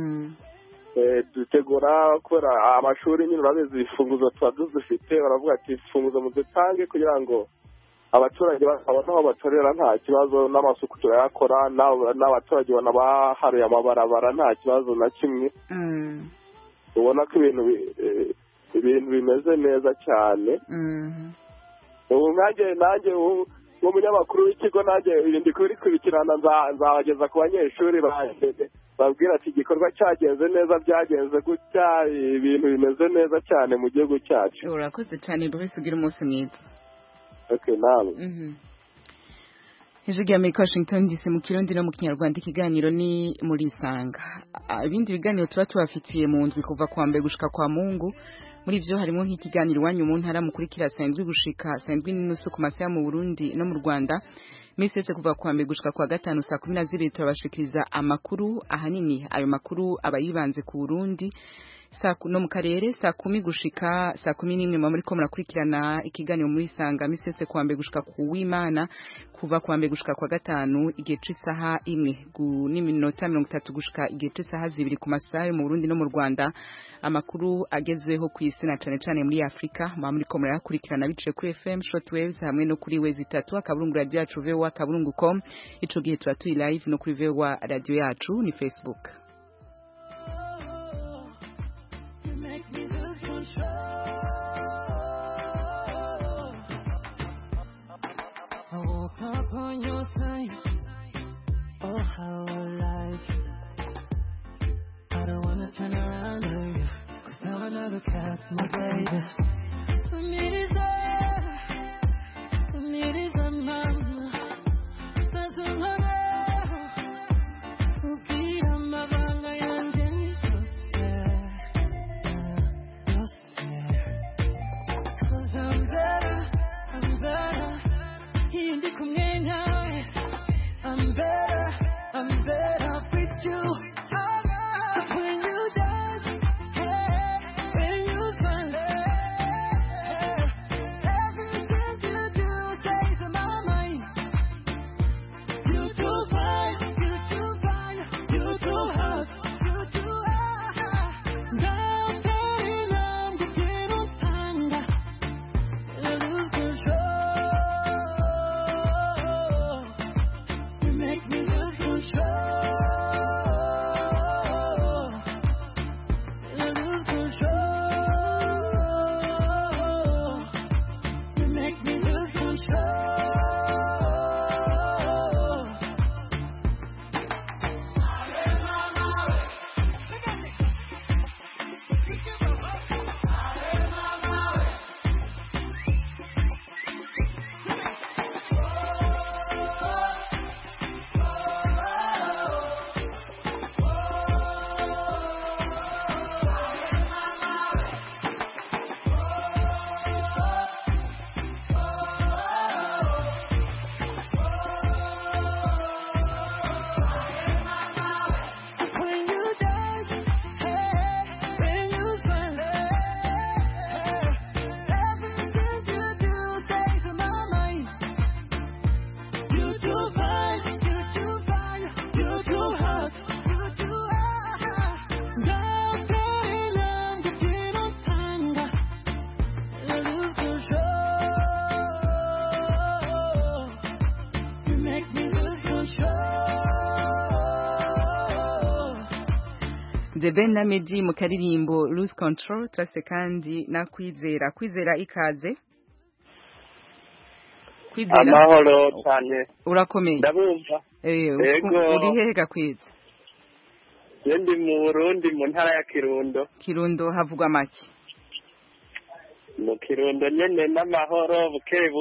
Dutegura kubera amashuri nyine urabizi ibifunguzo tuba dufite baravuga ati ifunguzo muzitange kugira ngo abaturage babone aho batorera nta kibazo, n'amasuku turayakora, n'abaturage ubona baharuye amabarabara nta kibazo na kimwe. Ubona ko ibintu bimeze neza cyane. Ubu nanjye nk'umunyamakuru w'ikigo nanjye ndi kubikurikirana nzabageza ku banyeshuri babwira ati igikorwa cyagenze neza, byagenze gutya, ibintu bimeze neza cyane mu gihugu cyacu. Urakoze cyane Bruce, ugira umunsi mwiza. Okay, nawe. Ijwi rya Amerika Washington DC mu Kirundi no mu Kinyarwanda ikiganiro ni muri Isanga. Ibindi biganiro tuba tubafitiye mu ndwi kuva kwa mbere gushika kwa Mungu. Muri byo harimo nk'ikiganiro wanyu mu ntara mukurikira sendwi gushika sendwi n'inusu ku masaha mu Burundi no mu Rwanda. Misese kuva kwa mbere gushika kwa gatanu saa 12 turabashikiriza amakuru ahanini ayo makuru abayibanze ku Burundi. No mu karere saa 10 gushika saa 11 muri ko murakurikirana ikiganiro muri Isanga misetse kwa mbere gushika ku w'Imana kuva kwa mbere gushika kwa gatanu igihe cy'isaha 1 n'iminota 30 gushika igihe cy'isaha 2 ku masaha yo mu Burundi no mu Rwanda. Amakuru agezweho ku isi na cyane muri Afrika muri ko murakurikirana biciye kuri FM Shortwaves hamwe no kuri Wezi 3 akaburungu radio yacu VOA.com. Ico gihe turatuye live no kuri VOA radio yacu ni Facebook. I woke up on your side. Oh, how I like you. I don't wanna turn around on you, 'cause now I know look at my baby. I need is there. I need is a mama. That's a mama. Ukiya mabanga yanjye nitose. I'm better with you. 'Cause when you dance, when you smile, everything you do stays in my mind. You too fine, you too fine, you too hot, you too hot. 나 때리는 그 뒤로 탄다. I lose control. You make me lose control. I lose control. You make me lose control. When you dance, when you smile, everything you do stays in my mind. You too fine, you too fine, you too hot, you too hot. 나 때리는 그 뒤로 탄다. I lose control. You make me lose control. The Ben na Meddy mu karirimbo Lose Control turase kandi na kwizera ikaze kwizera amahoro cyane urakomeye ndabumva uri hehe gakwiza ndi mu Burundi mu ntara ya Kirundo havugwa make mu Kirundo nyene n'amahoro buke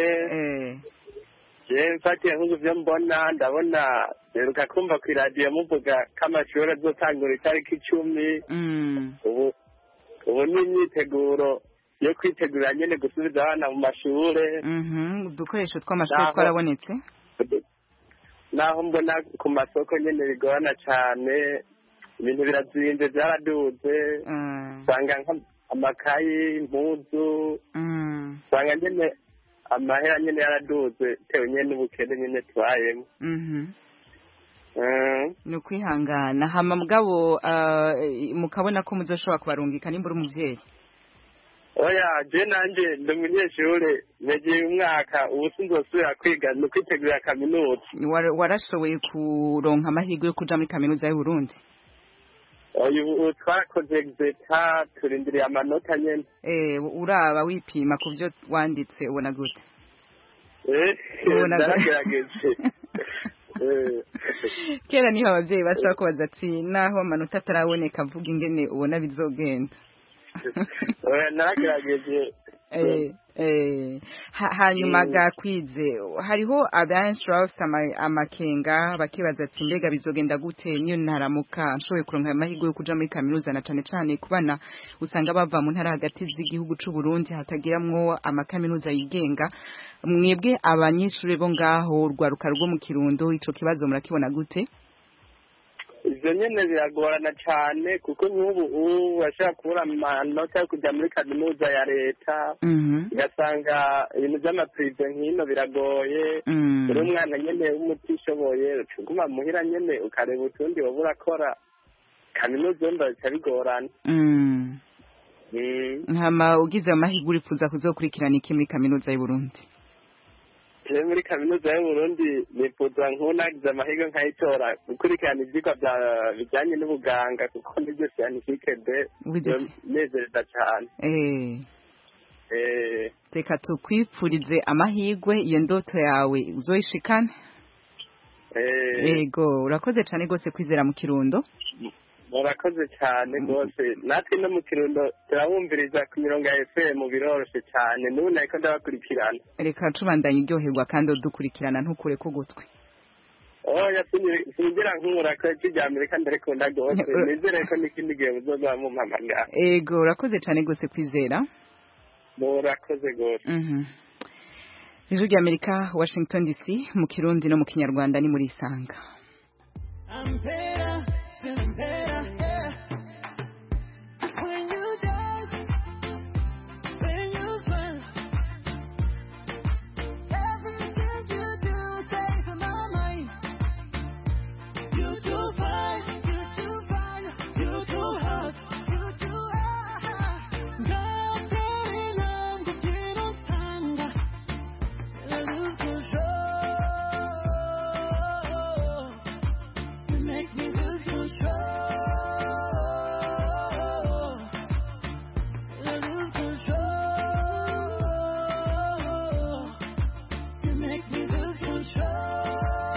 mfatiye nk'ibyo mbona ndabona reka kumva ku radio muvuga ko amashuri azotangura itariki 10 ubu ni imyiteguro yo kwitegura nyene gusubiza abana mu mashure udukoresho tw'amashuri twarabonetse naho mbona ku masoko nyene bigorana cyane ibintu birazinze byaraduze usanga amakayi impuzu usanga nyene amahera nyene yaraduze tewe nyene n'ubukene nyene tubayemo ni ukwihangana hama mugabo mukabona ko muzoshobora kubarungika nimba uri umuvyeyi oya je nanje ndi umunyeshure negeye umwaka ubu sinzosubira kwiga no kwitegurira kaminuza warashoboye kuronka amahirwe yo kuja muri kaminuza y'u Burundi ubu twarakoze exeta turindiriye amanota nyene uraba wipima ku byo wanditse ubona gute ndagerageje kera niho abavyeyi bashaka kubaza ati naho amanota ataraboneka avuga ingene ubona bizogenda naragerageje hanyuma gakwize hariho abenshi bafite amakenga bakibaza ati mbega bizogenda gute niyo ntaramuka nshoboye kuronka amahirwe yo kuja muri kaminuza na cane cane ku bana usanga bava mu ntara hagati z'igihugu c'u Burundi hatagiramwo amakaminuza yigenga mwebwe abanyeshuri bo ngaho urwaruka rwo mu Kirundo ico kibazo murakibona gute ivyo nyene biragorana cane kuko nk'ubu bashaka kubura amanota yo kuja muri kaminuza ya leta ugasanga ibintu vy'amaprive nk'ino biragoye uri umwana nyene w'umutishoboye ucuguma muhira nyene ukareba utundi woba urakora kaminuza yumva bica bigorana hama ugize amahirwe uripfuza kuzokurikirana iki muri kaminuza y'u Burundi muri kaminuza y'u Burundi nifuza nk'unagize amahirwe nkayitora gukurikirana ivyigwa bijanye n'ubuganga kuko nivyo scientifique de nezereza cane reka tukwipfurize amahirwe iyo ndoto yawe uzoyishikane yego urakoze cane rwose kwizera mu Kirundo murakoze cyane rwose natwe no mu Kirundo turabumviriza ku mirongo ya FM biroroshe cyane n'ubu nariko ndabakurikirana reka tubandanye uryoherwa kandi udukurikirana ntukure ko gutwe oya sinigera nkura ko ijya Amerika ndarekunda rwose nizere ko n'ikindi gihe muzoza mumpamagara yego urakoze cyane rwose kwizera murakoze rwose Ijwi ry'Amerika Washington DC mu Kirundi no mu Kinyarwanda ni muri Isanga. I'm better, feeling better, yeah. When you dance, when you smile, everything you do stays in my mind. You too fine, you too fine, you too hot, you too hot. 같은 남극지는 산다. lose control. You make me lose control. Lose control. You make me lose control.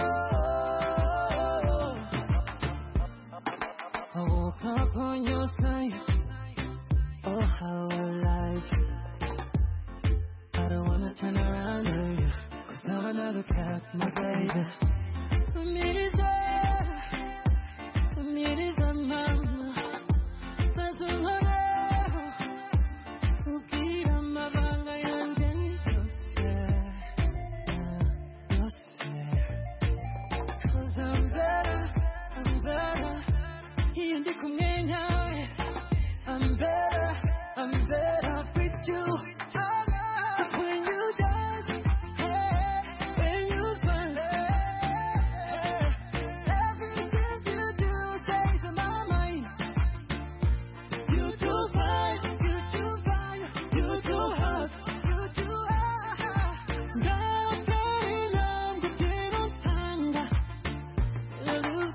I woke up on your side. Oh, how I like you. I don't wanna turn around on you, 'cause now another cat, my baby. Miriza mama, that's all I know. Ukira mabanga yanjye yose, yose. 'Cause I'm better, iyo ndi kumwe nawe. I'm better with you. When you dance, when you smile, everything you do stays in my mind. You too fine, you too fine, you too hot, you too hot. 같은 남극지는 산다. Lose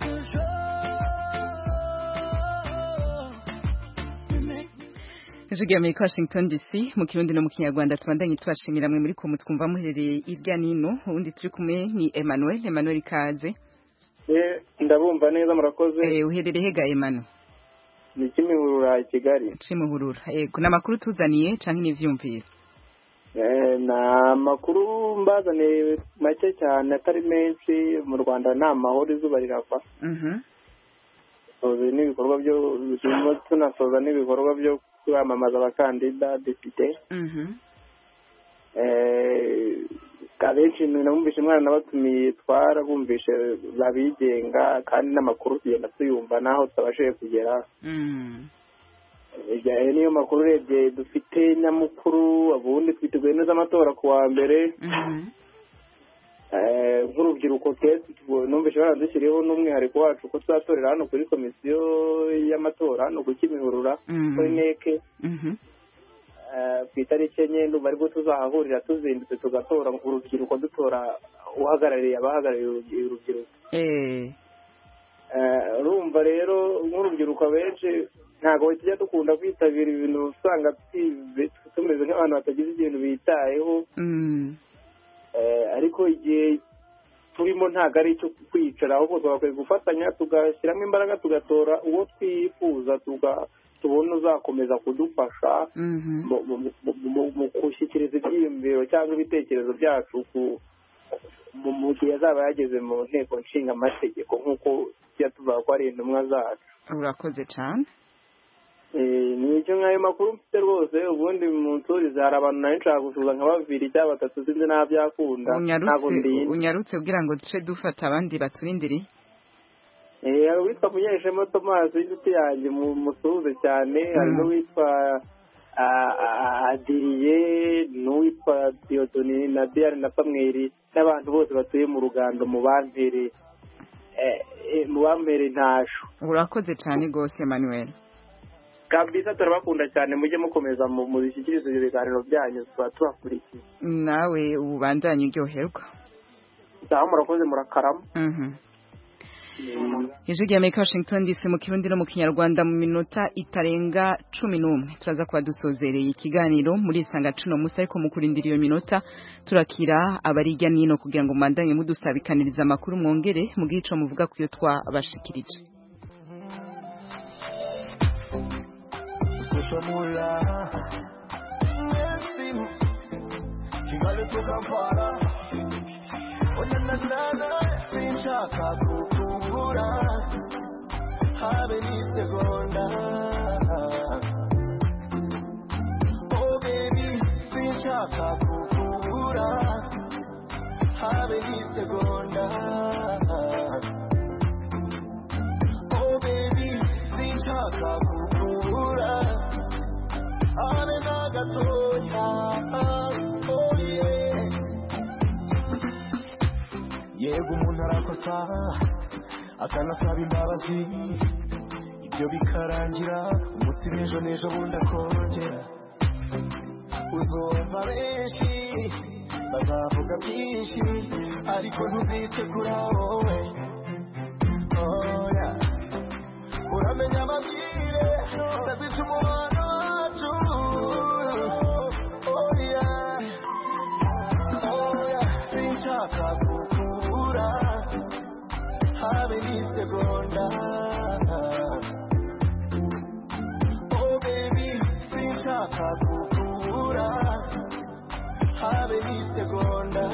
control. Ijwi ry'Amerika Washington DC mu Kirundi no mu Kinyarwanda tubandanye tubashimira mwe muri ko mutwumva muherereye irya nino. Undi turi kumwe ni Emmanuel Ikaze. Ndabumva neza murakoze. Uherereye hega Emmanuel? Ni Kimihurura i Kigali. Kimihurura. Kuna makuru tuzaniye canke n'ivyumviro? Na makuru mbazane make cyane atari menshi. Mu Rwanda nta mahoro, izuba rirava. Soze n'ibikorwa byo tunasoza n'ibikorwa byo kwamamaza abakandida depite. Abenshi numvise umwana nabatumiye twarabumvishe babigenga, kandi n'amakuru tugenda tuyumva naho tutabashije kugera. Niyo makuru urebye dufite nyamukuru. Ubundi twiteguye neza amatora ku wa mbere. Nk'urubyiruko numvise baradushyiriyeho n'umwihariko wacu ko tuzatorera hano kuri komisiyo y'amatora hano ku Kimihurura kuri neke ku itariki 9 ndumva aribwo tuzahahurira tuzindutse tugatora urubyiruko, dutora uhagarariye abahagarariye urubyiruko. Urumva rero nk'urubyiruko abenshi ntabwo tujya dukunda kwitabira ibintu, usanga tumeze nk'abantu batagize ikintu bitayeho. Ariko igihe turimo ntabwo ari icyo kwicara, ahubwo twakwiye gufatanya tugashyiramo imbaraga tugatora uwo twifuza, tubona uzakomeza kudufasha mu gushyikiriza ibyiyumviro cyangwa ibitekerezo byacu mu gihe azaba yageze mu nteko nshinga amategeko, nk'uko tujya tuvuga ko ari intumwa zacu. Urakoze cyane. Ni icyo nk'ayo makuru mfite rwose. Ubundi mu nsuriza hari abantu nari nshaka gusuza nka 2 cyangwa 3 sinzi nta byakunda. Unyarutse kugira ngo duce dufata abandi baturindiriye. Witwa Munyeshema Thomas w'inshuti yanjye musuhuze cyane. Hari n'uwitwa Adiriye, n'uwitwa Diodoni na Diane na Samuel, n'abantu bose batuye mu Rugando mu bampere ntasho. Urakoze cyane rwose Emmanuel. Kabisa turabakunda cyane, mujye mukomeza mu bishyikirizo ibiganiro byanyu tuba tubakurikiye. Nawe ubandanye uryoherwa. Murakoze murakarama. Ijwi ry'Amerika Washington DC mu Kirundi no mu Kinyarwanda mu minota itarenga 11 turaza kuba dusozereye ikiganiro muri Isanga cuno musa, ariko mu kurindira iyo minota turakira abarijya nino kugira ngo mandanye mudusabikaniriza amakuru mwongere mu gico muvuga kuyo twabashikirije. Habe n'isegonda. Oh baby, sinshaka kukubura. habe n'isegonda. Oh baby sinshaka kukubura habe na gatoya. Oh yeah. Yego umuntu arakosa akanasaba imbabazi, ibyo bikarangira umunsi n'ejo bundi akongera. Uzumva benshi bazavuga byinshi ariko ntuzite kuri wowe. Oh yeah. Uramenya amabwire ndazica umubano wacu. Oh yeah. Oh yeah. Sinshaka kukubura habe n'isegonda. Oh baby sinshaka kukubura habe n'isegonda.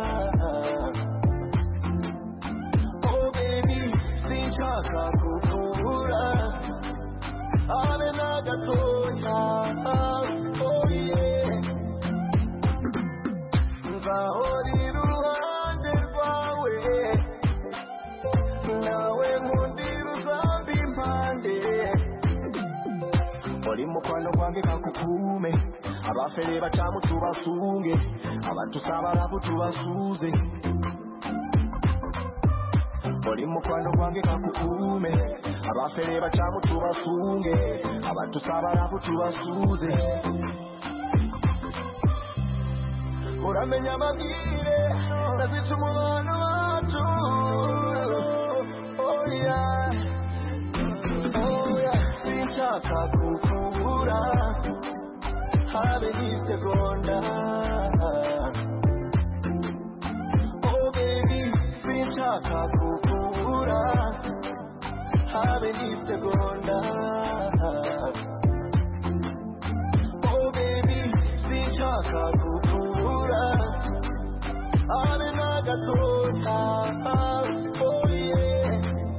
Oh baby sinshaka kukubura habe na gatoya. Oh yeah. Nzahora iruhande rwawe nawe nkundira uzamba impande. Uri mu kwano kwange kakukume abafere bacamu tubasunge abatusaba rafu tubasuze. Uri mu kwano kwange kakukume abafere bacamu tubasunge abatusaba rafu tubasuze. Uramenya amabwire ndazica umubano wacu. Oh yeah. Oh yeah. Sinshaka kukubura habe n'isegonda. Oh baby sinshaka kukubura habe n'isegonda. Oh baby sinshaka kukubura habe na gatoya. Oh yeah.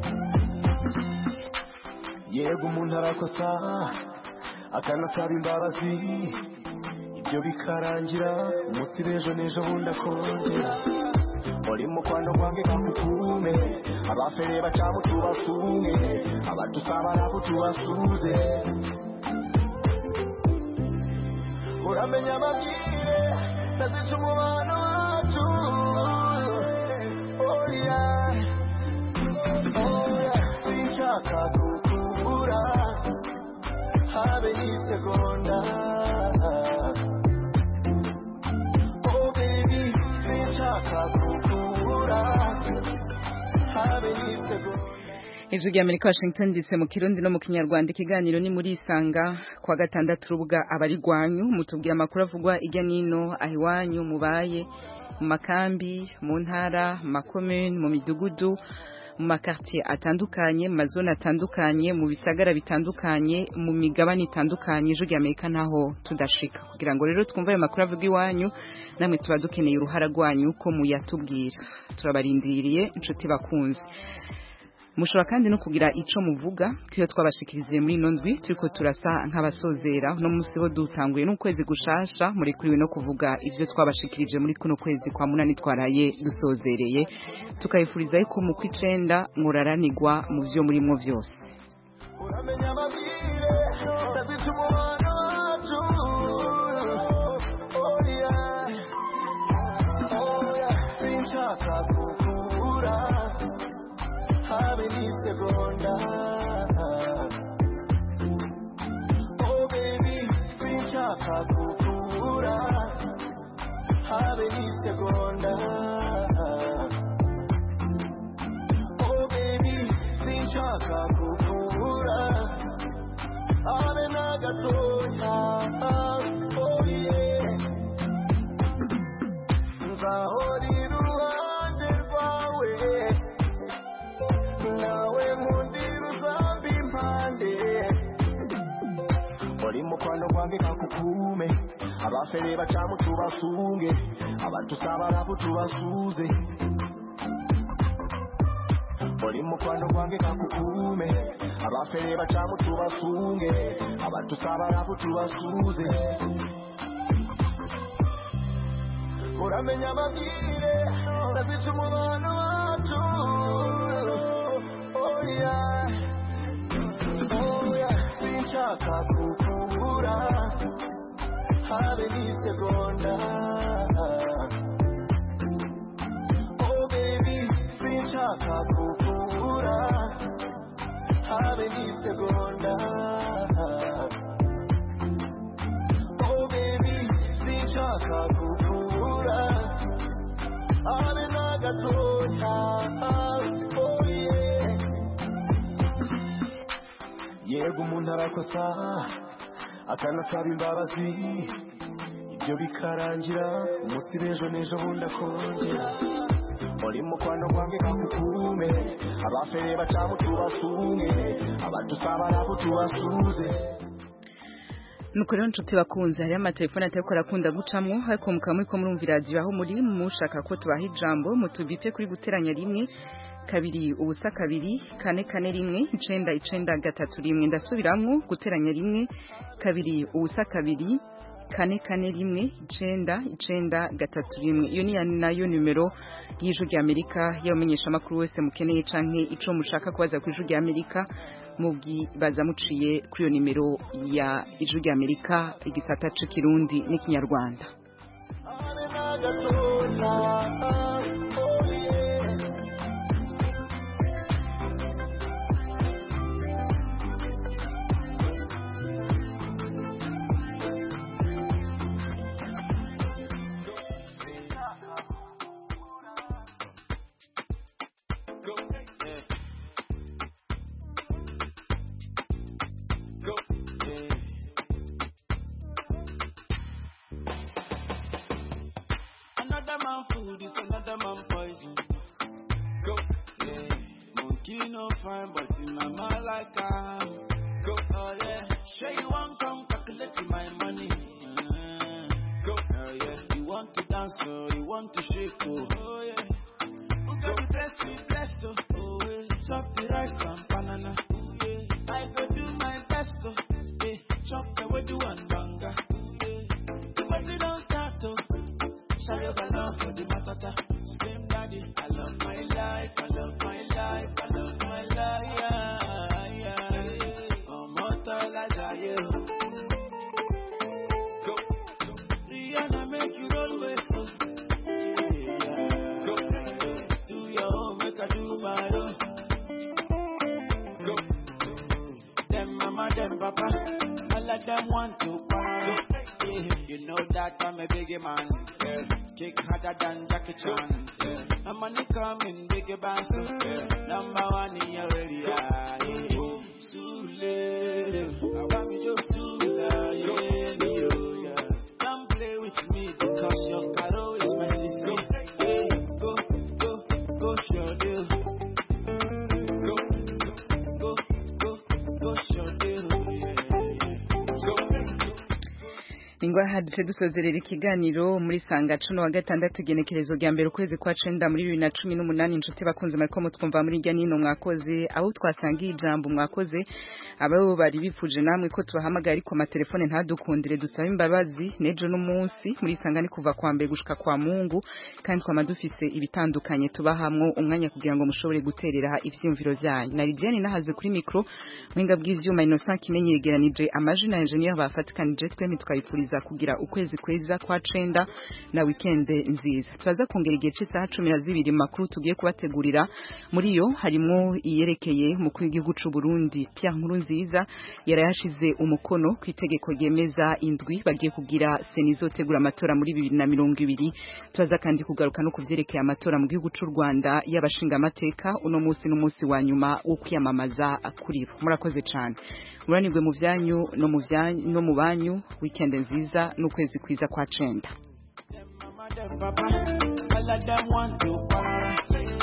Yego umuntu arakosa akanasaba imbabazi, ibyo bikarangira umunsi n'ejo bundi akongera. Uri mu kwano kwange kakukume abafere bacamu tubasunge abatusaba rafu tubasuze. Uramenya amabwire ndazica umubano wacu. Oh yeah. Oh yeah. Sinshaka kukubura habe n'isegonda. Oh baby sinshaka kukubura habe n'isegonda. Ijwi rya Amerika Washington DC mu Kirundi no mu Kinyarwanda. Ikiganiro ni muri Isanga kwa gatandatu rubuga abari gwanyu mutubwira amakuru avugwa ijya nino ahiwanyu mubaye mu makambi mu ntara mu commune mu midugudu mu makartier atandukanye mu mazone atandukanye mu bisagara bitandukanye mu migabane itandukanye. Ijwi rya Amerika ntaho tudashika kugira ngo rero twumve ayo makuru avuga iwanyu namwe tuba dukeneye uruhara rwanyu ko muyatubwira. Turabarindiriye inshuti bakunze. Mushobora kandi no kugira ico muvuga kiyo twabashikirize muri ino ndwi turiko turasa nk'abasozera no musi ho dutanguye n'ukwezi gushasha muri kuriwe no kuvuga ivyo twabashikirije muri kuno kwezi kwa munani twaraye dusozereye tukayifuriza yuko mu kwicenda muraranirwa mu vyo murimo vyose. Uramenya amabwire ndazica umubano wacu. Oh yeah. Oh yeah. Sinshaka kukubura habe n'isegonda. Oh baby sinshaka kukubura habe n'isegonda. Oh baby sinshaka kukubura habe na gatoya. Oh yeah. Nzahora iruhande rwawe nawe nkundira uzamba impande. Uri mu kwano kwange kakukume abafere bacamu tubasunge abatusaba rafu tubasuze. Uri mu kwano kwange kakukume abafere bacamu tubasunge abatusaba rafu tubasuze. uramenya amabwire ndazica umubano wacu sinshaka kukubura habe n'isegonda baby sinshaka kukubura habe n'isegonda baby sinshaka kukubura habe n'agatoya yego umuntu arakosa akanasaba imbabazi ibyo bikarangira umunsi n'ejo bundi akongera uri mu kwano kwange kakukume abafere bacamu tubasume abadusaba nabo tubasuze nuko rero nshuti bakunze hariyo amatelefone atariko arakunda gucamwo ariko mukamuri ko murumvira radio aho muri mushaka ko tubaha ijambo mutubipe kuri guteranya rimwe kabiri ubusa kabiri kane kane rimwe 993 ndasubiramwo guteranya rimwe kabiri ubusa kabiri kane kane rimwe 993 iyo ni nayo numero y'ijwi rya Amerika y'abamenyesha makuru wese mukeneye canke ico mushaka kubaza ku ijwi rya Amerika mugibaza muciye kuri iyo numero ya ijwi rya Amerika igisata c'Kirundi n'ikinyarwanda. Ingwa hadije dusozerera ikiganiro muri sanga cuno wa gatandatu genekerezo rya mbere ukwezi kwa 9 muri 2018 inshuti bakunze mariko mutwumva muri rya nino mwakoze aho twasangiye ijambo mwakoze abo bari bifuje namwe ko tubahamagara ariko amatelefone ntadukundire dusaba imbabazi nejo n'umunsi muri sanga ni kuva kwa mbere gushika kwa Mungu kandi kwa madufise ibitandukanye tubahamwo umwanya kugira ngo mushobore guterera ivyumviro vyanyu na Lidiane nahaze kuri micro mwinga bw'ivyuma Innocent Kimenyi yegeranije amaji na engineer bafatikanije twembi tukayipfuriza kugira ukwezi kweza kwa 9 na weekend nziza twaza kongera igihe cy'isaha 12 makuru tugiye kubategurira muri yo harimo iyerekeye umukuru w'igihugu c'u Burundi Pierre Nkurunziza yarayashize umukono ku itegeko ryemeza indwi bagiye kugira senizotegura amatora muri 2020 twaza kandi kugaruka no kuvyerekeye amatora mu gihugu c'u Rwanda y'abashinga amateka uno munsi n'umunsi wa nyuma wo kwiyamamaza kuri bo murakoze cyane muranirwe mu vyanyu no mu banyu weekend nziza n'ukwezi kwiza kwa 9